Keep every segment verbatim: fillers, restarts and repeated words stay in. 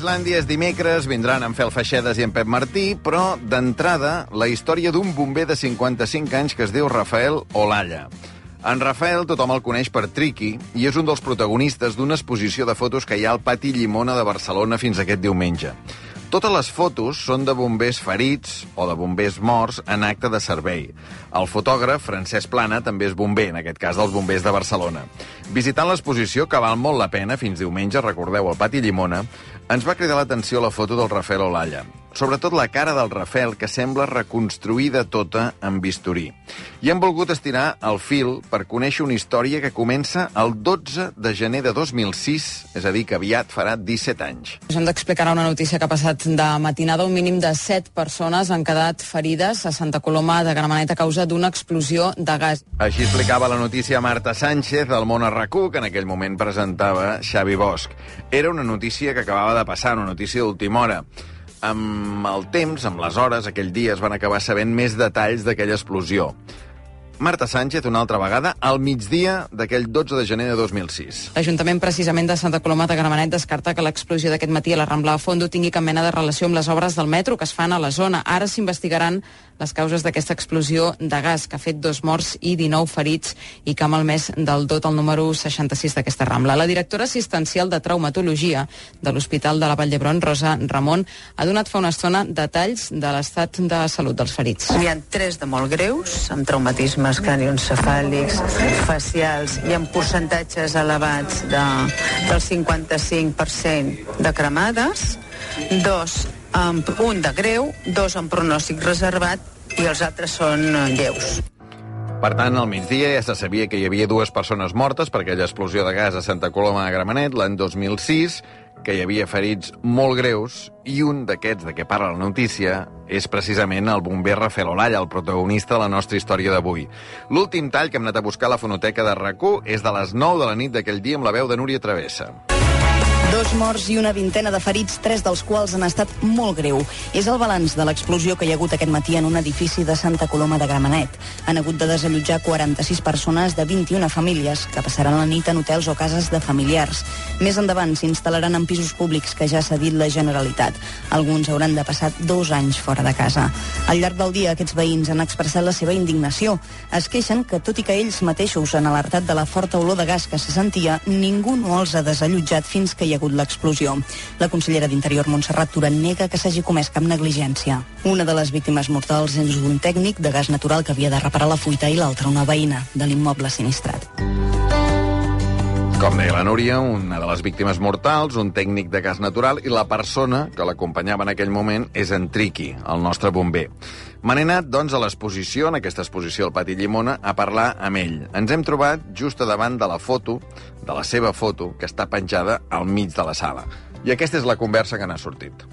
Islàndia és dimecres, vindran en Fel Feixedes i en Pep Martí, però, d'entrada, la història d'un bomber de cinquanta-cinc anys que es diu Rafael Olalla. En Rafael tothom el coneix per Triqui i és un dels protagonistes d'una exposició de fotos que hi ha al Pati Llimona de Barcelona fins aquest diumenge. Totes les fotos són de bombers ferits o de bombers morts en acte de servei. El fotògraf, Francesc Plana, també és bomber, en aquest cas dels bombers de Barcelona. Visitant l'exposició, que val molt la pena, fins diumenge, recordeu, al Pati Llimona, ens va cridar l'atenció la foto del Rafael Olalla. Sobretot la cara del Rafael, que sembla reconstruïda tota amb bisturí. I hem volgut estirar el fil per conèixer una història que comença el dotze de gener de dos mil sis, és a dir, que aviat farà disset anys. Us hem d'explicar una notícia que ha passat de matinada. Un mínim de set persones han quedat ferides a Santa Coloma de Gramenet a causa d'una explosió de gas. Així explicava la notícia Marta Sánchez del Món a RAC u, que en aquell moment presentava Xavi Bosch. Era una notícia que acabava de passar, una notícia d'última hora. Amb el temps, amb les hores, aquell dia es van acabar sabent més detalls d'aquella explosió. Marta Sánchez, una altra vegada, al migdia d'aquell dotze de gener de dos mil sis. L'Ajuntament, precisament, de Santa Coloma de Gramenet descarta que l'explosió d'aquest matí a la Rambla de Fondo tingui cap mena de relació amb les obres del metro que es fan a la zona. Ara s'investigaran les causes d'aquesta explosió de gas, que ha fet dos morts i dinou ferits i que ha malmès del tot el número seixanta-sis d'aquesta Rambla. La directora assistencial de traumatologia de l'Hospital de la Vall d'Hebron, Rosa Ramon, ha donat fa una estona detalls de l'estat de salut dels ferits. N'hi ha tres de molt greus, amb traumatismes cranioencefàlics, facials i amb percentatges elevats de, del cinquanta-cinc per cent de cremades, dos amb un de greu, dos amb pronòstic reservat i els altres són lleus. Per tant, al migdia ja se sabia que hi havia dues persones mortes per aquella explosió de gas a Santa Coloma de Gramenet l'any dos mil sis, que hi havia ferits molt greus, i un d'aquests de què parla la notícia és precisament el bomber Rafael Olalla, el protagonista de la nostra història d'avui. L'últim tall que hem anat a buscar a la fonoteca de RAC u és de les nou de la nit d'aquell dia amb la veu de Núria Travessa. Dos morts i una vintena de ferits, tres dels quals han estat molt greu. És el balanç de l'explosió que hi ha hagut aquest matí en un edifici de Santa Coloma de Gramenet. Han hagut de desallotjar quaranta-sis persones de vint-i-una famílies que passaran la nit en hotels o cases de familiars. Més endavant s'instal·laran en pisos públics que ja s'ha dit la Generalitat. Alguns hauran de passar dos anys fora de casa. Al llarg del dia aquests veïns han expressat la seva indignació. Es queixen que, tot i que ells mateixos han alertat de la forta olor de gas que se sentia, ningú no els ha desallotjat fins que hi ha hagut l'explosió. La consellera d'Interior, Montserrat Tura, nega que s'hagi comès cap negligència. Una de les víctimes mortals és un tècnic de gas natural que havia de reparar la fuita i l'altra una veïna de l'immoble sinistrat. Com deia la Núria, una de les víctimes mortals, un tècnic de gas natural, i la persona que l'acompanyava en aquell moment és en Triqui, el nostre bomber. Me n'he anat, doncs, a l'exposició, en aquesta exposició al Pati Llimona, a parlar amb ell. Ens hem trobat just a davant de la foto, de la seva foto, que està penjada al mig de la sala. I aquesta és la conversa que n'ha sortit.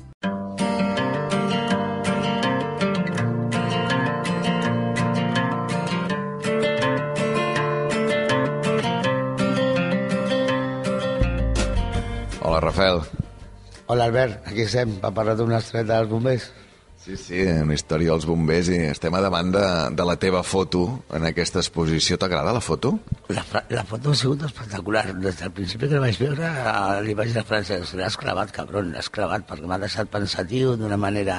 Hola, Rafael. Hola, Albert. Aquí estem, per parlar d'una estreta dels bombers. Sí, sí, una història dels bombers i estem a davant de, de la teva foto en aquesta exposició. T'agrada la foto? La, la foto ha sigut espectacular. Des del principi que la vaig veure li vaig dir a Francesc, l'has clavat, cabron, l'has clavat, perquè m'ha deixat pensatiu d'una manera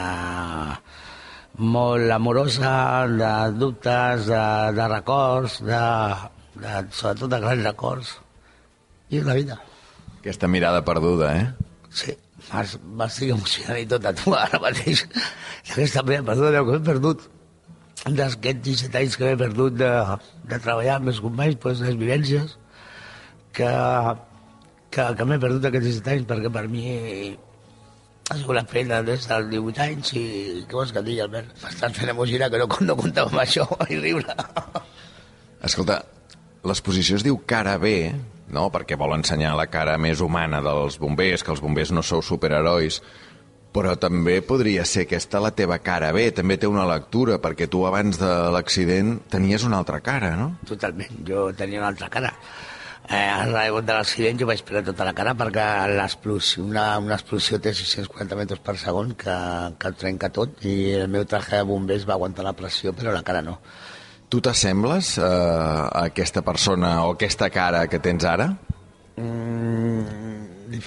molt amorosa, de dubtes, de, de records, de, de, sobretot de grans records. I és la vida. Aquesta mirada perduda, eh? Sí, m'estic emocionant i tot a tu ara mateix. I aquesta mirada perduda, que m'he perdut d'aquests disset anys que m'he perdut de, de treballar amb els companys, doncs, les vivències, que, que, que m'he perdut aquests disset anys, perquè per mi ha sigut la feina des dels divuit anys i què vols que et digui, Albert? M'estàs fent emocionar, que no, no comptava amb això, i riure. Escolta, l'exposició es diu Cara B, no? Perquè vol ensenyar la cara més humana dels bombers, que els bombers no sou superherois, però també podria ser aquesta la teva cara B, també té una lectura, perquè tu abans de l'accident tenies una altra cara, no? Totalment, jo tenia una altra cara. Eh, al rebot de l'accident jo vaig perdre tota la cara perquè l'explosió, una, una explosió té sis-cents quaranta metres per segon que, que el trenca tot, i el meu traje de bombers va aguantar la pressió, però la cara no. Tu t'assembles eh, a aquesta persona o aquesta cara que tens ara? Mm, diferent.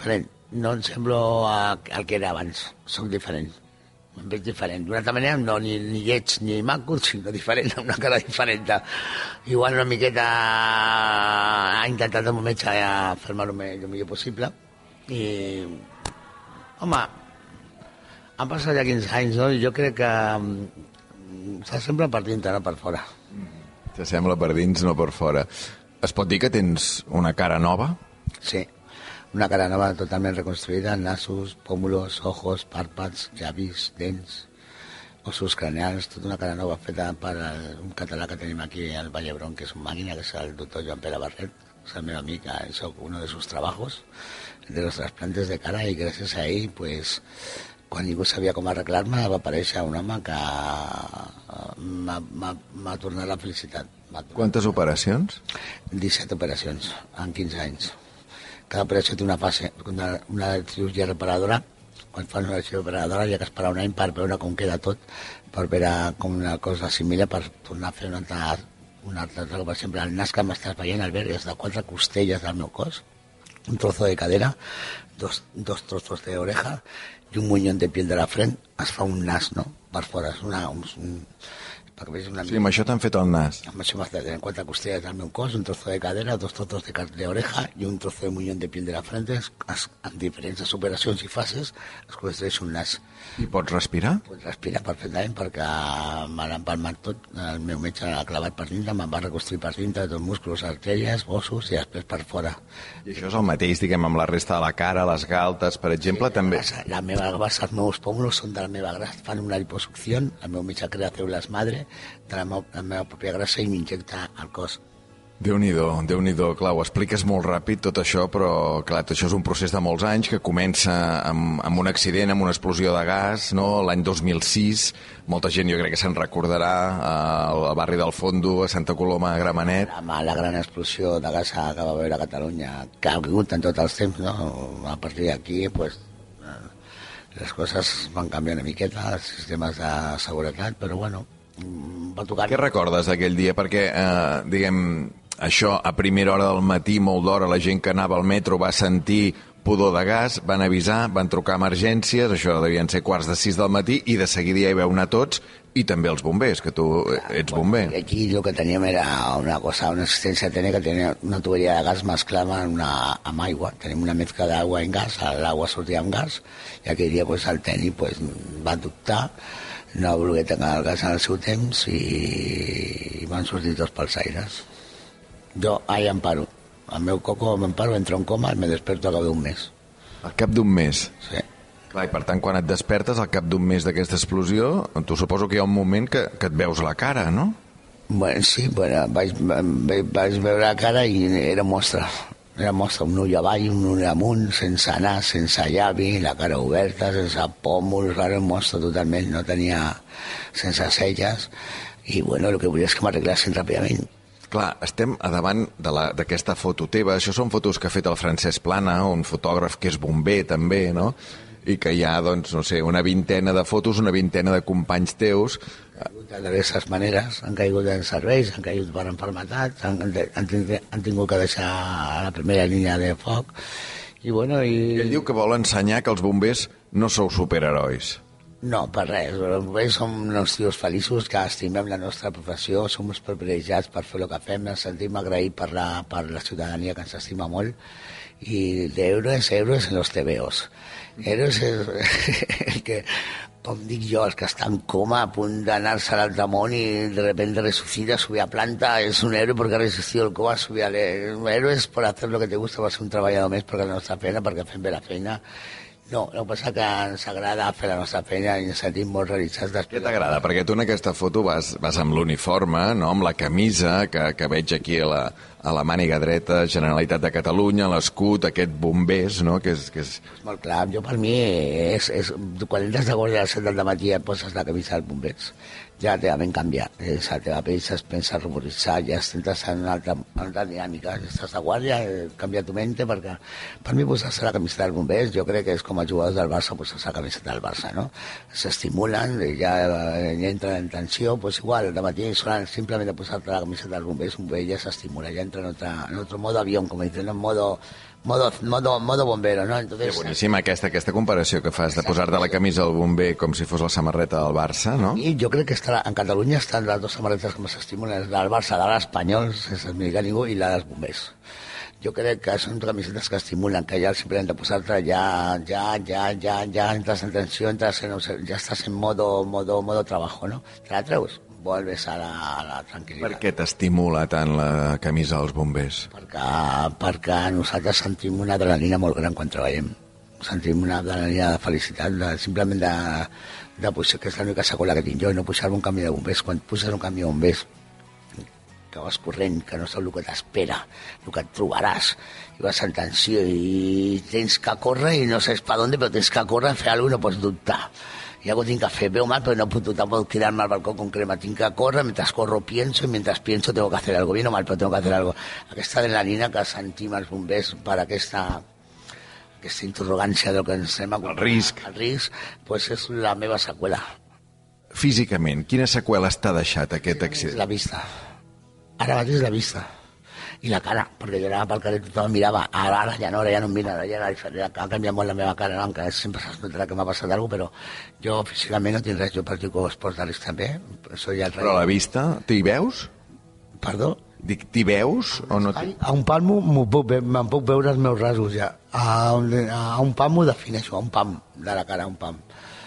no em semblo el que era abans, soc diferent. Em veig diferent. D'una altra manera, no ni, ni lleig ni maco, sinó diferent, amb una cara diferent. Igual una miqueta ha intentat el meu metge fer-me el millor possible. I, home, han passat ja quinze anys, no? I jo crec que s'assembla per dintre, no per fora. S'assembla per dins, no per fora. Es pot dir que tens una cara nova? Sí. Una cara nova totalment reconstruïda, nassos, pómulos, ojos, pàrpads, llavis, dents, ossos craneals, tota una cara nova feta per un català que tenim aquí al Vall d'Hebron, que és un màquina, que és el doctor Joan Pere Barret, és el meu amic, soc uno de sus trabajos, de los trasplantes de cara, i gràcies a ell, pues, quan ningú sabia com arreglar-me, va aparèixer un home que m'ha tornat la felicitat. Quantes operacions? disset operacions, en quinze anys. Cada operació té una fase, una, una cirurgia reparadora. Quan fan una cirurgia reparadora hi ha que esperar un any per veure com queda tot, per veure com una cosa assimila, per tornar a fer una altra, una altra cosa. Per exemple, el nas que m'estàs veient, Albert, és de quatre costelles del meu cos, un trozo de cadera, dos, dos trozos de oreja i un muñón de piel de la frent. Es fa un nas, no?, per fora. És una... Un, un, Una... Sí, amb això t'han fet el nas. Amb això m'has de tenir quatre costelles del meu cos, un trozo de cadera, dos trozos de, de oreja i un trozo de muñón de piel de la frente. Es, es, en diferents operacions i fases es construeix un nas. I pots respirar? Pots respirar perfectament perquè m'han empalmat tot. El meu metge l'ha clavat per dintre, me'n va reconstruir per dintre tots músculs, artèries, ossos i després per fora. I això és el mateix, diguem, amb la resta de la cara, les galtes, per exemple, sí, també? La, la meva grasa, els meus pòmulos són de la meva grasa, fan una liposucció, el meu metge crea cèl·lules madre de la, meu, la meva pròpia grasa i m'injecta al cos. Déu-n'hi-do, Déu-n'hi-do, clar, ho expliques molt ràpid tot això, però clar, això és un procés de molts anys que comença amb, amb un accident, amb una explosió de gas, no? L'any dos mil sis, molta gent jo crec que se'n recordarà, al barri del Fondo, a Santa Coloma de Gramenet. La, la gran explosió de gas que va haver a Catalunya, que ha hagut en tots els temps, no? A partir d'aquí, pues, les coses van canviar una miqueta, els sistemes de seguretat, però bueno, va tocar... Què recordes d'aquell dia? Perquè, eh, diguem, això a primera hora del matí, molt d'hora, la gent que anava al metro va sentir pudor de gas, van avisar, van trucar a emergències, això devien ser quarts de sis del matí, i de seguida ja hi veu anar tots, i també els bombers, que tu ets bomber. Aquí el que teníem era una cosa, una assistència tècnica, tenia una tuberia de gas mesclada amb, una, amb aigua, tenim una mescla d'aigua en gas, l'aigua sortia amb gas, i aquell dia pues, el tècnic pues, va dubtar, no va voler tancar el gas en el seu temps i, i van sortir tots pels aires. Jo ahí em paro. El meu coco m'emparo, entro en coma i me desperto al cap d'un mes. Al cap d'un mes? Sí. Clar, i per tant, quan et despertes al cap d'un mes d'aquesta explosió, tu suposo que hi ha un moment que, que et veus la cara, no? Bueno, sí, bueno, vaig, vaig veure la cara i era mostra. Era mostra, un ull avall, un ull amunt, sense nas, sense llavi, la cara oberta, sense pòmuls, era mostra totalment, no tenia sense celles, i bueno, el que volia és que m'arreglassin ràpidament. Clar, estem a davant d'aquesta foto teva. Això són fotos que ha fet el Francesc Plana, un fotògraf que és bomber també, no? I que hi ha, doncs, no sé, una vintena de fotos, una vintena de companys teus. Han caigut de diverses maneres, han caigut en serveis, han caigut per enfermetats, han, han, han tingut que deixar la primera línia de foc, i bueno... I... I ell diu que vol ensenyar que els bombers no sou superherois. No, per res. Els bombers som uns tios feliços que estimem la nostra professió, som uns privilegiats per fer el que fem, ens sentim agraïts per la, per la ciutadania que ens estima molt, i d'euros, euros en los tebeos. Euros és el que, com dic jo, el que està en coma a punt d'anar-se a l'altre món i de repente resucita, subir a planta, és un héroe porque ha resistido el coma, subir a un héroe es por hacer lo que te gusta, per ser un treballador més perquè la nostra feina, perquè fem bé la feina. No, el que passa que ens agrada fer la nostra feina i ens sentim molt realitzats. Què t'agrada? Perquè tu en aquesta foto vas, vas amb l'uniforme, no? Amb la camisa, que, que veig aquí a la, a la màniga dreta, Generalitat de Catalunya, l'escut, aquest bombers, no? Que és, que és... Molt clar, jo per mi, és, és, quan entres de guàrdia a les set del matí et poses la camisa dels bombers. ja la teva ment canvia, eh, la teva pell es pensa ruboritzar, ja entres en una altra, en una altra dinàmica, estàs de guàrdia, eh, canvia tu mente, perquè per mi posar-se la camiseta dels bombers, jo crec que és com els jugadors del Barça posar-se la camiseta del Barça, no? S'estimulen, ja, ja entren en tensió, pues igual, de matí solen simplement de posar-te la camiseta dels bombers, un bomber ja s'estimula, ja entra en otro, en otro modo avión, com dicen, en modo... Modo, modo, modo bombero, ¿no? Entonces, és boníssima aquesta, aquesta comparació que fas de posar-te la camisa del bomber com si fos la samarreta del Barça, no? I jo crec que està, en Catalunya estan les dues samarretes que més s'estimulen, la del Barça, la de l'Espanyol, sense explicar ningú, i la dels bombers. Jo crec que són camisetes que estimulen, que ja simplement de posar-te ja, ja, ja, ja, ja, entres en tensió, entres en, ja estàs en modo, modo, modo trabajo, no? Te la treus, vuelves a la, a la tranquil·litat. Per què t'estimula tant la camisa dels bombers? Perquè, perquè nosaltres sentim una adrenalina molt gran quan treballem. Sentim una adrenalina de felicitat, de, simplement de, de pujar, que és l'única seqüela que tinc jo, i no pujar-me un camió de bombers. Quan puges un camió de bombers, que vas corrent, que no saps el que t'espera, el que et trobaràs, i vas en tensió i tens que córrer i no saps per on, però tens que córrer a fer alguna cosa i no pots dubtar. Y algo tengo que hacer, veo mal, pero no puedo tampoco tirarme al balcón con crema, tengo que correr, mientras corro pienso, y mientras pienso tengo que hacer algo, bien o mal, pero tengo que hacer algo. Aquesta adrenalina que sentim els bombers per aquesta, aquesta interrogància del que ens hem el risc. El risc, pues és la meva seqüela. Físicament, quina seqüela t'ha deixat aquest accident? La vista. Ara mateix la vista. I la cara, perquè jo anava pel carrer i tothom mirava, ara, ara ja no, ara ja no em mira, ara ja ha canviat molt la meva cara, no? Que sempre s'ha notat que m'ha passat alguna cosa, però jo físicament no tinc res, jo practico esports de risc també, soy el rei. Però a la vista, t'hi veus? Perdó? Dic, t'hi veus o no? A un palmo me'n puc, ve puc veure els meus rasgos ja, a un, a un pam ho defineixo, a un pam de la cara, a un pam.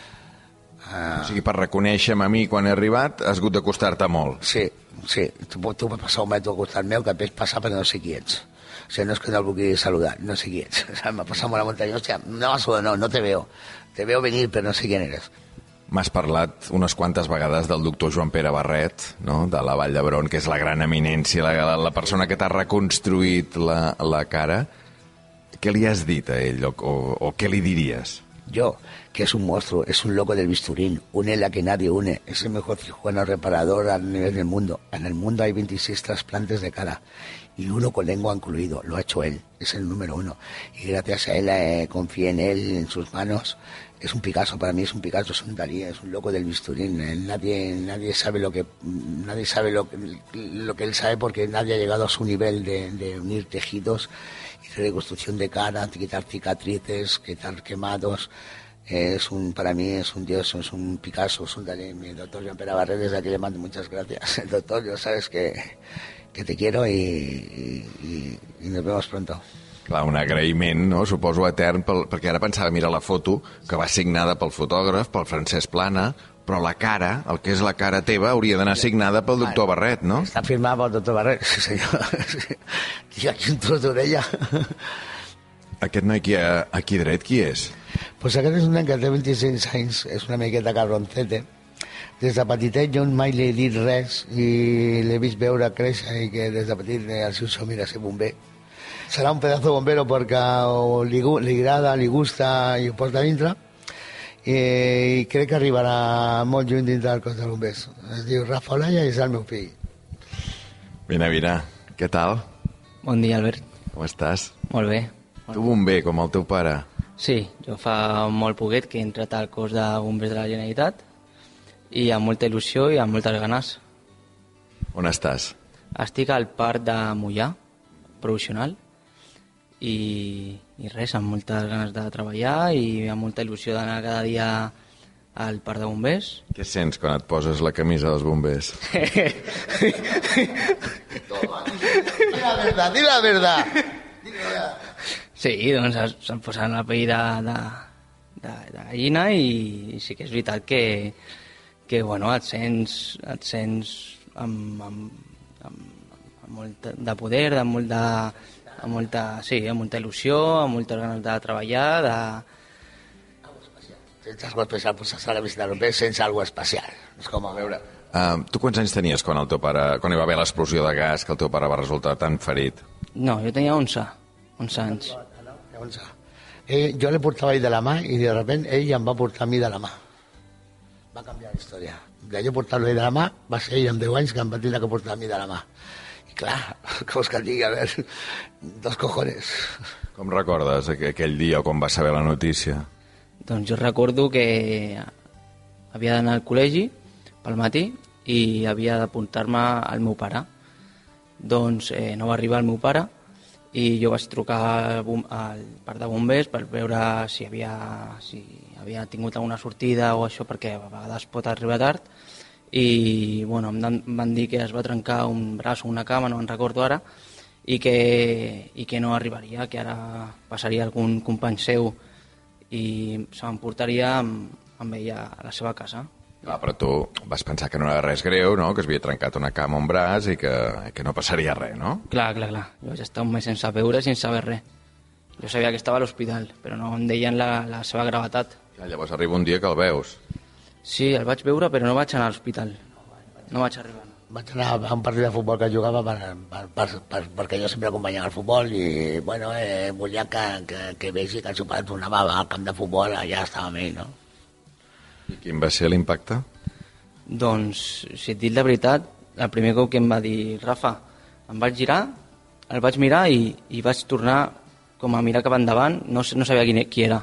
Uh... O sigui, per reconèixer-me a mi quan he arribat, has hagut d'acostar-te molt. Sí, sí. Tu, tu pots passar un metro al costat meu que et veig passar perquè no sé qui ets. O sigui, no és que no el vulgui saludar, no sé qui ets. O sigui, m'ha passat molt la muntanya, hòstia, no vas a no, no te veo. Te veo venir, però no sé quién eres. M'has parlat unes quantes vegades del doctor Joan Pere Barret, no? De la Vall d'Hebron, que és la gran eminència, la, la persona que t'ha reconstruït la, la cara. Què li has dit a ell o, o, o què li diries? Yo, que es un monstruo, es un loco del bisturín, une la que nadie une, es el mejor cirujano reparador a nivel del mundo. En el mundo hay veintiséis trasplantes de cara y uno con lengua incluido, lo ha hecho él, es el número uno. Y gracias a él eh, confié en él, en sus manos. Es un Picasso, para mí es un Picasso, es un Dalí, es un loco del bisturín. Eh, nadie, nadie sabe lo que, nadie sabe lo que, lo que él sabe porque nadie ha llegado a su nivel de, de unir tejidos y reconstrucción de cara, quitar cicatrices, quitar quemados. Eh, es un, para mí es un dios, es un Picasso, es un Dalí. Mi doctor Joan Pere Barret, desde aquí le mando muchas gracias. El doctor, yo sabes que, que te quiero y, y, y nos vemos pronto. Clar, un agraïment, no? Suposo etern, pel, perquè ara pensava, mira la foto, que va signada pel fotògraf, pel Francesc Plana, però la cara, el que és la cara teva, hauria d'anar signada pel doctor Barret, no? Està firmada pel doctor Barret, sí senyor. Tinc aquí un tros d'orella. Aquest noi aquí, aquí dret, qui és? Pues aquest és un nen que té vint-i-sis anys, és una miqueta cabroncete. Des de petitet jo mai li he dit res i l'he vist veure créixer i que des de petit el seu somni era ser bomber. Serà un pedazo bombero perquè li, li agrada, li gusta i ho porta dintre i crec que arribarà molt lluny dintre del cos de bombers. Es diu Rafa Olaya i és el meu fill. Vine, vine. Què tal? Bon dia, Albert. Com estàs? Molt bé. Tu bomber, com el teu pare? Sí, jo fa molt poquet que he entrat al cos de bombers de la Generalitat i amb molta il·lusió i amb moltes ganes. On estàs? Estic al parc de Mollà, provisional, i, i res, amb moltes ganes de treballar i amb molta il·lusió d'anar cada dia al parc de bombers. Què sents quan et poses la camisa dels bombers? Di la verdad, di la verdad. Sí, doncs se'm posa la pell de, de, de, de gallina i, i sí que és veritat que, que bueno, et sents, et sents amb, amb, amb, amb molt de poder, amb molt de, amb molta, sí, amb molta il·lusió, amb moltes ganes de treballar, de... Sents algo especial, pues a la visita de sents algo especial. És com a veure... Uh, tu quants anys tenies quan, el teu pare, quan hi va haver l'explosió de gas que el teu pare va resultar tan ferit? No, jo tenia onze, onze anys. onze. Ell, jo le portava ell de la mà i de sobte ell em va portar a mi de la mà. Va canviar la història. d'allò portar-lo de la mà, va ser ell amb deu anys que em va tindre que portar a mi de la mà. I clar, que vols que et digui, a veure, dos cojones. Com recordes aquell dia quan vas saber la notícia? Doncs jo recordo que havia d'anar al col·legi pel matí i havia d'apuntar-me al meu pare. Doncs eh, no va arribar el meu pare i jo vaig trucar al, al parc de bombers per veure si havia, si havia tingut alguna sortida o això, perquè a vegades pot arribar tard, i bueno, em van dir que es va trencar un braç o una cama, no en recordo ara, i que, i que no arribaria, que ara passaria algun company seu i se m'emportaria amb, amb ella a la seva casa. Clar, però tu vas pensar que no era res greu, no? Que es havia trencat una cama o un braç i que, que no passaria res, no? Clar, clar, clar. Jo vaig estar un mes sense veure, sense saber res. Jo sabia que estava a l'hospital, però no em deien la, la seva gravetat. Ja, llavors arriba un dia que el veus. Sí, el vaig veure, però no vaig anar a l'hospital. No vaig arribar. Vaig anar a un partit de futbol que jugava per, per, per, per, perquè jo sempre acompanyava el futbol i bueno, eh, volia que, que, que vegi que el seu pare tornava al camp de futbol, allà estava amb ell, no? I quin va ser l'impacte? Doncs, si et dic la veritat, el primer cop que em va dir Rafa, em vaig girar, el vaig mirar i, i vaig tornar com a mirar cap endavant, no, no sabia qui, qui era.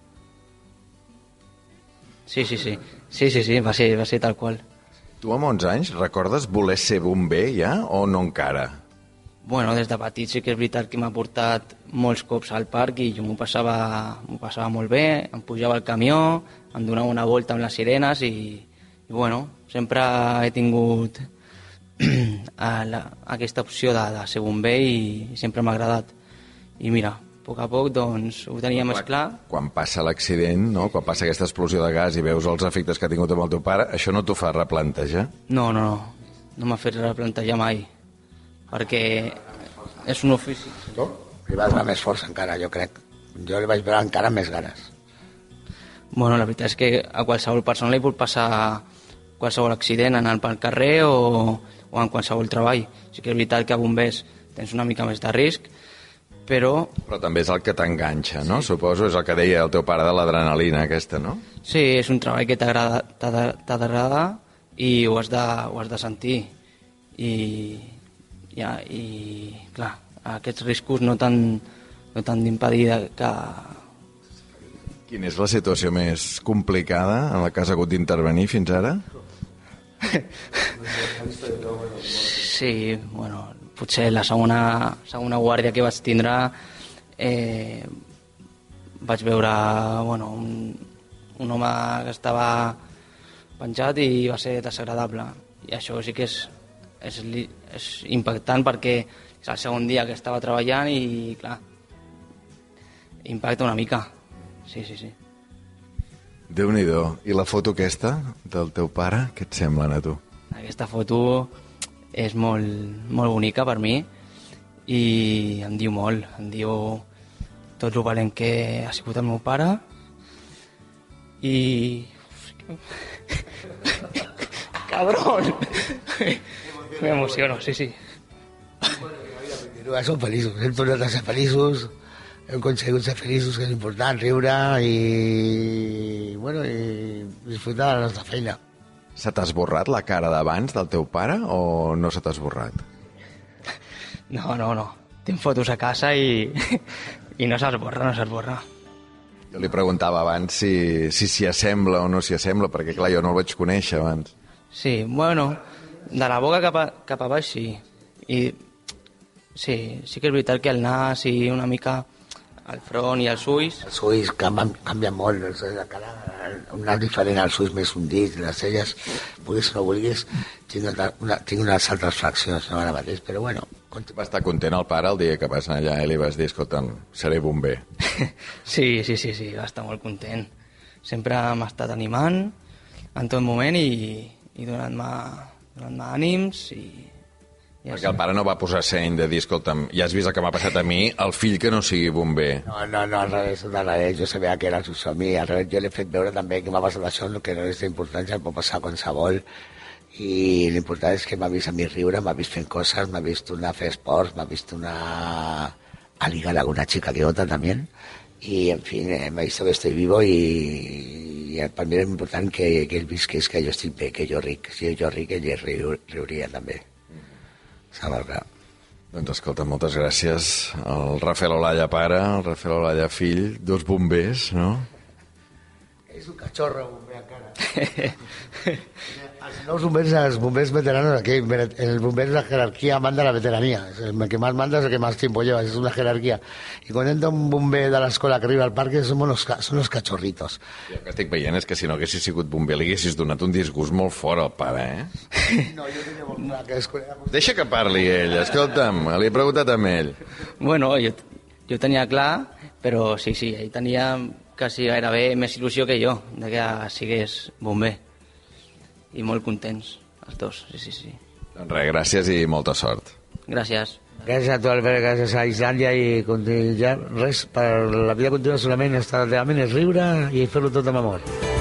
Sí, sí, sí, sí, sí, sí, va ser, va ser tal qual. Tu amb onze anys recordes voler ser bomber ja o no encara? Bueno, des de petit sí que és veritat que m'ha portat molts cops al parc i jo m'ho passava, m'ho passava molt bé, em pujava al camió, em donava una volta amb les sirenes i, i bueno, sempre he tingut a la, aquesta opció de, de ser bomber i, i sempre m'ha agradat. I mira, a poc a poc doncs, ho tenia més clar. Quan passa l'accident, no? Quan passa aquesta explosió de gas i veus els efectes que ha tingut amb el teu pare, això no t'ho fa replantejar? No, no, no, no m'ha fet replantejar mai, perquè és un ofici. No? Li vas donar més força encara, jo crec. Jo li vaig veure encara més ganes. Bueno, la veritat és que a qualsevol persona li pot passar qualsevol accident anant pel carrer o, o en qualsevol treball. Sí que és veritat que a bombers tens una mica més de risc, però... Però també és el que t'enganxa, no? Suposo, és el que deia el teu pare de l'adrenalina aquesta, no? Sí, és un treball que t'agrada, t'ha d'agradar i ho has de, ho has de sentir. I, ja, i clar, aquests riscos no t'han no t'han d'impedir que... Quina és la situació més complicada en la que has hagut d'intervenir fins ara? Sí, bueno, potser la segona, segona guàrdia que vaig tindre eh, vaig veure bueno, un, un home que estava penjat i va ser desagradable. I això sí que és, és, és impactant perquè és el segon dia que estava treballant i, clar, impacta una mica. Sí, sí, sí. Déu-n'hi-do. I la foto aquesta del teu pare, què et sembla, a tu? Aquesta foto és molt, molt bonica per mi i em diu molt. Em diu tot el valent que ha sigut el meu pare i... Cabrón! M'emociono, sí, sí. Som feliços, hem tornat a ser feliços, hem aconseguit ser feliços, que és important, riure i, bueno, i disfrutar de la nostra feina. Se t'ha esborrat la cara d'abans del teu pare o no se t'ha esborrat? No, no, no. Tinc fotos a casa i, i no s'esborra, no s'esborra. Jo li preguntava abans si si s'hi assembla o no s'hi assembla, perquè clar, jo no el vaig conèixer abans. Sí, bueno, de la boca cap a, cap a baix sí. I sí, sí que és veritat que el nas i una mica el front i els ulls... Els ulls canvien, canvien molt, la cara, un nas diferent, els ulls més hundits, les celles, vulguis o no vulguis, tinc, una, tinc unes altres fraccions, no ara mateix, però bueno... Va estar content el pare el dia que vas anar allà i li vas dir, escolta'm, seré bomber. Sí, sí, sí, sí, va estar molt content. Sempre m'ha estat animant en tot moment i, i donant-me donant-me ànims i... Ja perquè el pare no va posar seny de dir, escolta'm, ja has vist el que m'ha passat a mi, el fill que no sigui bomber. No, no, no, al revés, al revés, jo sabia que era el seu somni, al revés, jo l'he fet veure també que m'ha passat això, que no és important, ja pot passar qualsevol, i l'important és que m'ha vist a mi riure, m'ha vist fent coses, m'ha vist tornar a fer esports, m'ha vist tornar a ligar a alguna chica que otra también, y en fin, eh, me ha visto que estoy vivo y, y i per mi era important que, que ell visqués que jo estic bé, que jo ric. Si jo ric, ell riu, riuria també. Saps el que... Doncs escolta, moltes gràcies. El Rafael Olalla pare, el Rafael Olalla fill, dos bombers, no? És un cachorro, bomber encara. Els nous bombers, els bombers veteranos, aquí, el bomber la jerarquía manda la veteranía. El que más manda es el que más tiempo lleva, es una jerarquía. Y cuando entra un bomber de l'escola que arriba al parque, són los, són los cachorritos. I el que estic veient és que si no haguessis sigut bomber li haguessis donat un disgust molt fort al pare, eh? No, jo tenia molt clar que és... Deixa que parli ell, escolta'm, li he preguntat amb ell. Bueno, jo, jo tenia clar, però sí, sí, ell tenia quasi gairebé més il·lusió que jo de que sigués bomber. I molt contents, els dos, sí, sí, sí. Doncs res, gràcies i molta sort. Gràcies. Gràcies a tu, Albert, gràcies a Islàndia i ja res, per la vida continua solament estar realment és riure i fer-lo tot amb amor.